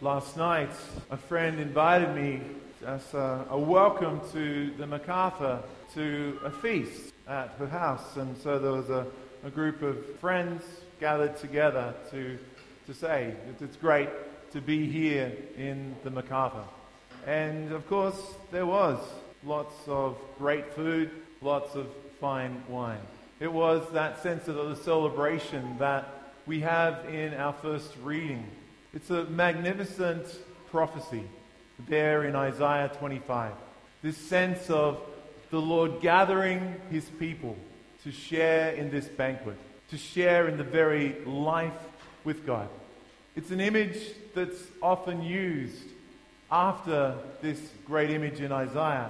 Last night, a friend invited me as a welcome to the MacArthur to a feast at her house. And so there was a group of friends gathered together to say it's great to be here in the MacArthur. And of course, there was lots of great food, lots of fine wine. It was that sense of the celebration that we have in our first reading. It's a magnificent prophecy there in Isaiah 25. This sense of the Lord gathering his people to share in this banquet, to share in the very life with God. It's an image that's often used after this great image in Isaiah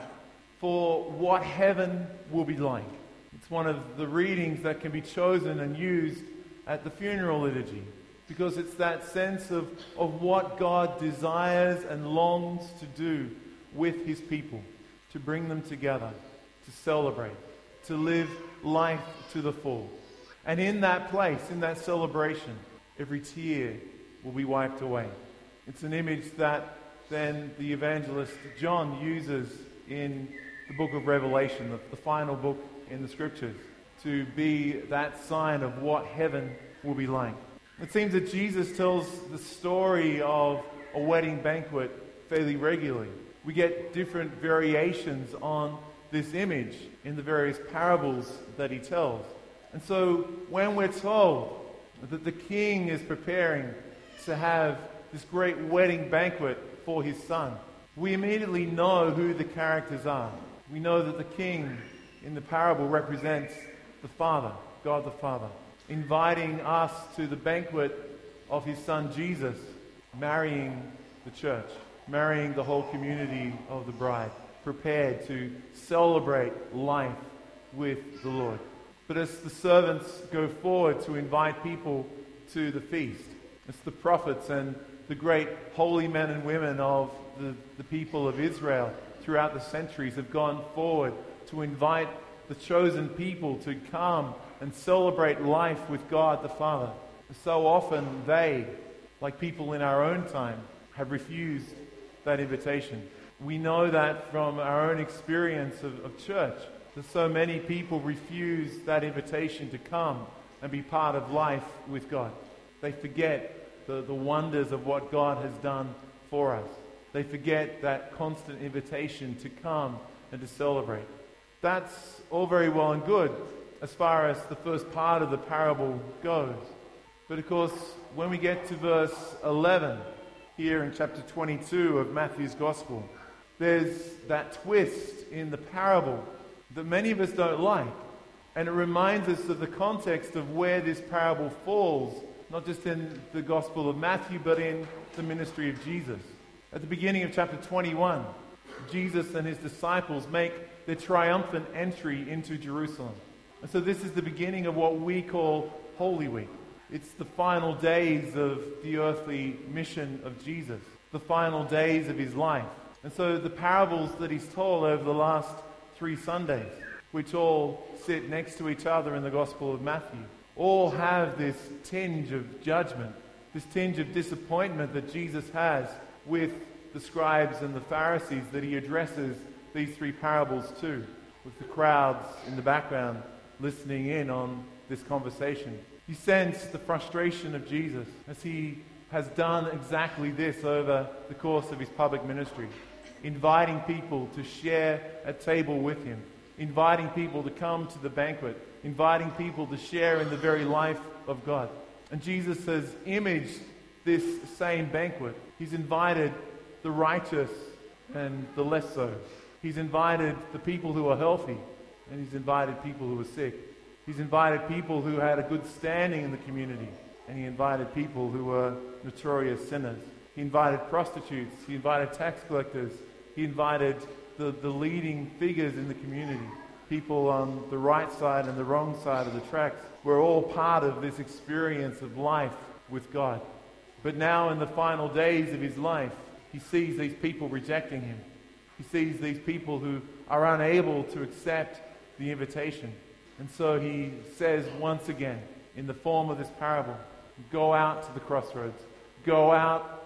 for what heaven will be like. It's one of the readings that can be chosen and used at the funeral liturgy because it's that sense of what God desires and longs to do with his people, to bring them together, to celebrate, to live life to the full. And in that place, in that celebration, every tear will be wiped away. It's an image that then the evangelist John uses in the book of Revelation, the final book in the scriptures, to be that sign of what heaven will be like. It seems that Jesus tells the story of a wedding banquet fairly regularly. We get different variations on this image in the various parables that he tells. And so when we're told that the king is preparing to have this great wedding banquet for his son, we immediately know who the characters are. We know that the king in the parable represents the Father, God the Father, inviting us to the banquet of his son Jesus, marrying the church, marrying the whole community of the bride, prepared to celebrate life with the Lord. But as the servants go forward to invite people to the feast, it's the prophets and the great holy men and women of the people of Israel throughout the centuries have gone forward to invite the chosen people to come and celebrate life with God the Father. So often they, like people in our own time, have refused that invitation. We know that from our own experience of church, that so many people refuse that invitation to come and be part of life with God. They forget the wonders of what God has done for us. They forget that constant invitation to come and to celebrate. That's all very well and good as far as the first part of the parable goes. But of course, when we get to verse 11 here in chapter 22 of Matthew's Gospel, there's that twist in the parable that many of us don't like. And it reminds us of the context of where this parable falls, not just in the Gospel of Matthew, but in the ministry of Jesus. At the beginning of chapter 21, Jesus and his disciples make their triumphant entry into Jerusalem. And so this is the beginning of what we call Holy Week. It's the final days of the earthly mission of Jesus, the final days of his life. And so the parables that he's told over the last 3 Sundays, which all sit next to each other in the Gospel of Matthew, all have this tinge of judgment, this tinge of disappointment that Jesus has with the scribes and the Pharisees that he addresses these 3 parables to, with the crowds in the background listening in on this conversation. You sense the frustration of Jesus as he has done exactly this over the course of his public ministry, inviting people to share a table with him, inviting people to come to the banquet, inviting people to share in the very life of God. And Jesus has imaged this same banquet. He's invited the righteous and the less so. He's invited the people who are healthy, and he's invited people who are sick. He's invited people who had a good standing in the community, and he invited people who were notorious sinners. He invited prostitutes. He invited tax collectors. He invited the leading figures in the community. People on the right side and the wrong side of the tracks were all part of this experience of life with God. But now in the final days of his life, he sees these people rejecting him. He sees these people who are unable to accept the invitation. And so he says once again, in the form of this parable, go out to the crossroads. Go out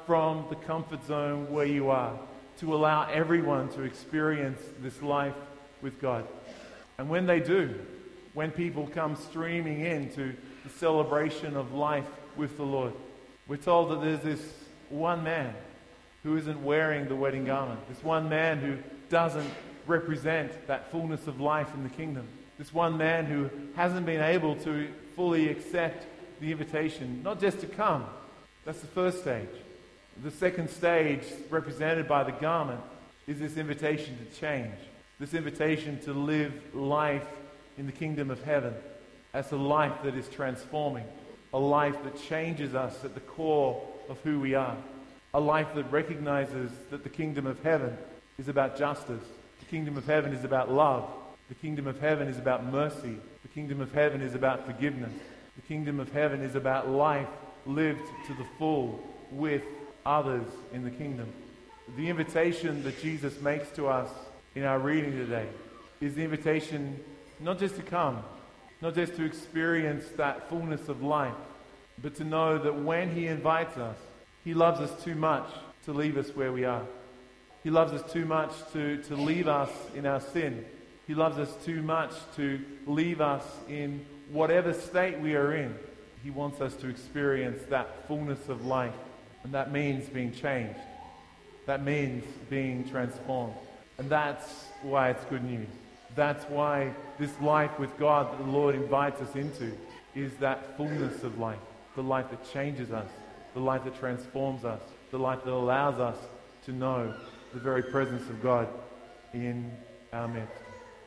from the comfort zone where you are, to allow everyone to experience this life with God. And when they do, when people come streaming into the celebration of life with the Lord, we're told that there's this one man who isn't wearing the wedding garment, this one man who doesn't represent that fullness of life in the kingdom, this one man who hasn't been able to fully accept the invitation, not just to come. That's the first stage. The second stage, represented by the garment, is this invitation to change, this invitation to live life in the kingdom of heaven as a life that is transforming, a life that changes us at the core of who we are, a life that recognizes that the kingdom of heaven is about justice, the kingdom of heaven is about love, the kingdom of heaven is about mercy, the kingdom of heaven is about forgiveness, the kingdom of heaven is about life lived to the full with others in the kingdom. The invitation that Jesus makes to us in our reading today is the invitation not just to come, not just to experience that fullness of life, but to know that when he invites us, he loves us too much to leave us where we are. He loves us too much to leave us in our sin. He loves us too much to leave us in whatever state we are in. He wants us to experience that fullness of life. And that means being changed. That means being transformed. And that's why it's good news. That's why this life with God that the Lord invites us into is that fullness of life. The life that changes us. The life that transforms us. The life that allows us to know the very presence of God in our midst.